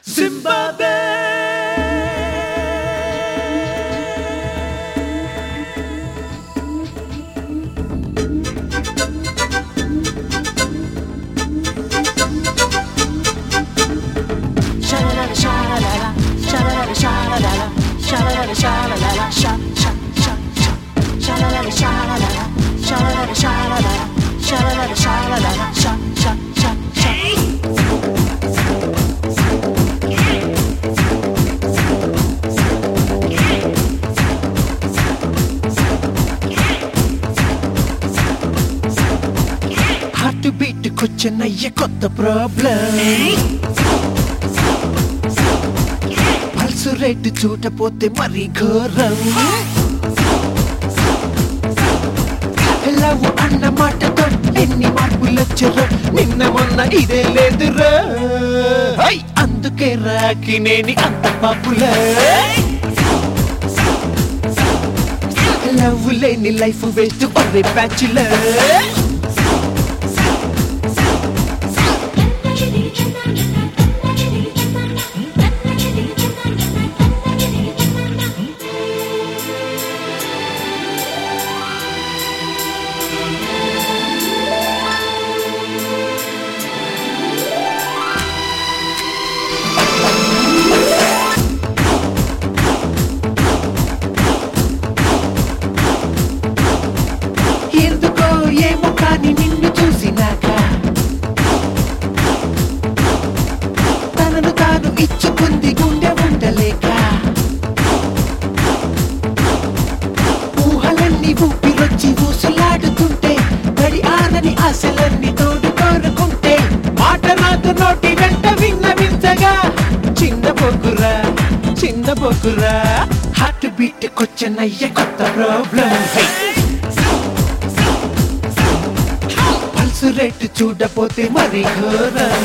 Zimbabwe. Sha-la-la-la, sha-la-la-la, sha-la-la-la, sha-la-la-la, sha-la-la-la, sha-la-la-la, sha-sha-sha-sha. Sha-la-la-la, sha-la-la-la, sha-la-la-la, sha-la-la-la, sha-la-la-la, sha-la-la-la, sha-sha-sha-sha. Heart beat కొచ్చనయ్య కొత్త problem pulse rate చూడపోతే మరి ఘోరం love అన్న మాటతో ఎన్ని మార్పులొచ్చరో నిన్న మొన్న ఇదే లేదురా అందుకే రాకినేని అంత పాపులర్ లవ్ లేని లైఫ్ వేస్ట్ ఒరే బ్యాచులర్ ఎందుకో ఏమో కానీ నిన్ను చూసినాక తనను తాను ఇచ్చుకుంది గుండె ఉండలేక ఊహలన్నీ ఊపిరొచ్చి ఊసులాడుతుంటే గడి ఆనని ఆశలన్నీ తోడు కోరుకుంటే మాట రాదు నోటి వెంట విన్నవించగా చిన్న బొకురా హార్ట్ బీట్ కొచ్చనయ్య కొత్త ప్రాబ్లం పల్స్ రేట్ చూడపోతే మరి ఘోరం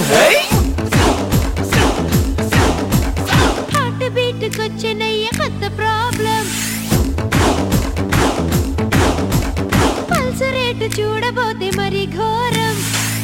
హార్ట్ బీట్ కొచ్చనయ్య కొత్త ప్రాబ్లం పల్స్ రేట్ చూడబోతే మరి ఘోరం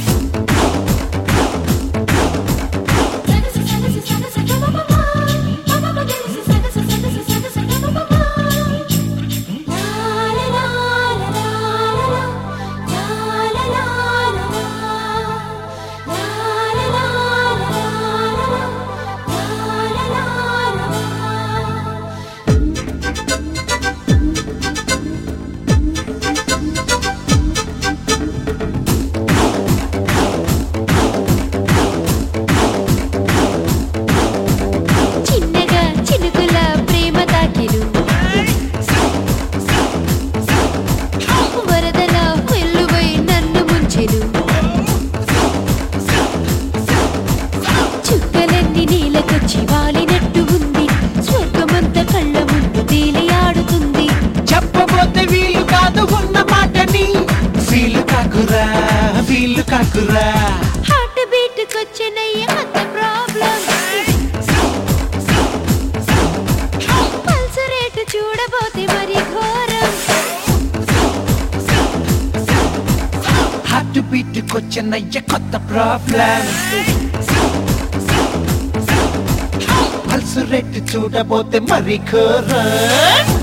చిన్నగా చినుకుల ప్రేమ తాకిలు వరదల వెల్లువై నన్ను ముంచెను చుక్కలన్నీ నీలకొచ్చి వాలినట్టు ఉంది స్వర్గమంత కళ్ళ ముందు తేలియాడుతుంది చెప్పబోతే వీలు కాదు ఉన్న మాటని ఫీలు కాకురా హార్ట్ బీట్ కొచ్చనయ్య కొత్త ప్రాబ్లం పల్స్ రేట్ చూడబోతే మరి ఘోరం హార్ట్ బీట్ కొచ్చనయ్య కొత్త ప్రాబ్లం పల్స్ రేట్ చూడబోతే మరి ఘోరం